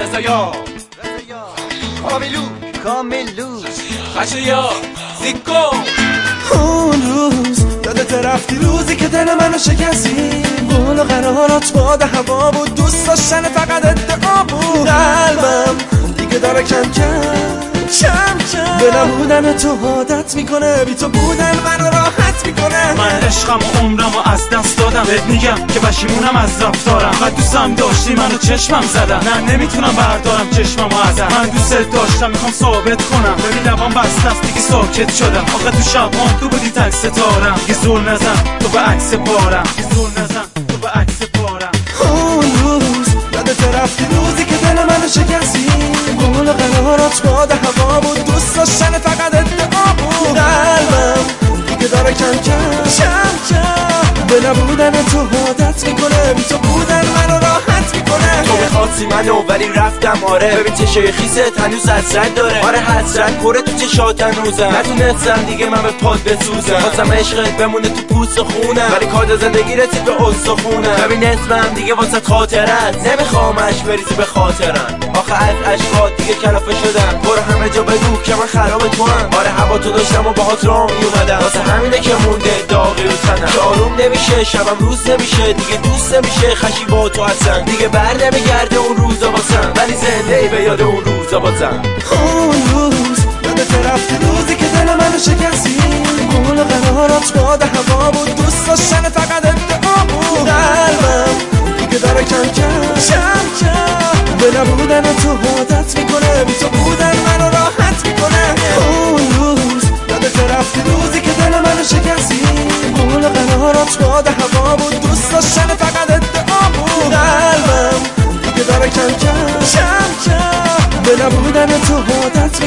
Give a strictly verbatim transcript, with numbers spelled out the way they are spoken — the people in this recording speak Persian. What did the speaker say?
رضایا کاملو کاملو خشیا زیکو. اون روز یادت رفتی روزی که دل منو شکستی، قول و قرارات باد هوا بود، دوست داشتن فقط ادعا بود. قلبم دیگه داره کم کم کم کم به نبودن تو عادت میکنه، بی تو بودن منو راحت میکنه. من عشقم و عمرم و از دست دادم، بهت میگم که پشیمونم از رفتارم. قد دوستم داشتی منو چشمم زدم، نه نمیتونم بردارم چشممو ازم. من دوست داشتم میخوام ثابت کنم، ببین لبام بسته است دیگه ساکت شدم. آخه تو شبام تو بودی تک ستارم، دیگه زور نزن تو به عکس پارم، دیگه زور نزن تو به عکس پارم. اون روز یادت رفتی روزی که دل منو شکستی، قول و قرارات باد هوا بود، دوست داشتن فقط ادعا بود. قلبم دیگه داره کم کم کم کم به نبودن تو عادت میکنه، بی تو بودن منو راحت میکنه. تو میخواستی منو ولی رفتم آره، ببین چه خیزت هنوز حسرت داره. آره حسرت پره تو چشات هنوزم، نتونستم دیگه من به پاد بسوزم. خواستم عشقت بمونه تو پوست و خونم، ولی کاد زندگی رسید به استخونم. ببین اسمم دیگه واسه خاطرت، نمیخوام عشق بریزی به خاطرم. آخه از عشقات دیگه کلافه شدم، برو همه جا بگو که من خراب تو هم. آره هوا تو داشتم و باهات راه میومدم، واسه همینه که مونده داغی رو تنم، که آروم نمیشه شبم روز نمیشه، دیگه دوست نمیشه خشی با تو اصلا. دیگه بر نمیگرده اون روزا واسم، ولی زنده ای به یاد اون روزا بازم. اون روز یادت رفتی روزی که دل منو شکستی، قول و قرارات باد هوا بود، دوست داشتن فقط ادعا بود. قلبم دیگه داره کم کم کم کم به نبودن تو عادت میکنه، بی تو بودن منو راحت میکنه. اون روز یادت رفتی روزی که دل منو شکستی، قول و قرارات باد هوا بود، دوست داشتن فقط ادعا بود. قلبم دیگه داره کم کم کم کم به نبودن تو عادت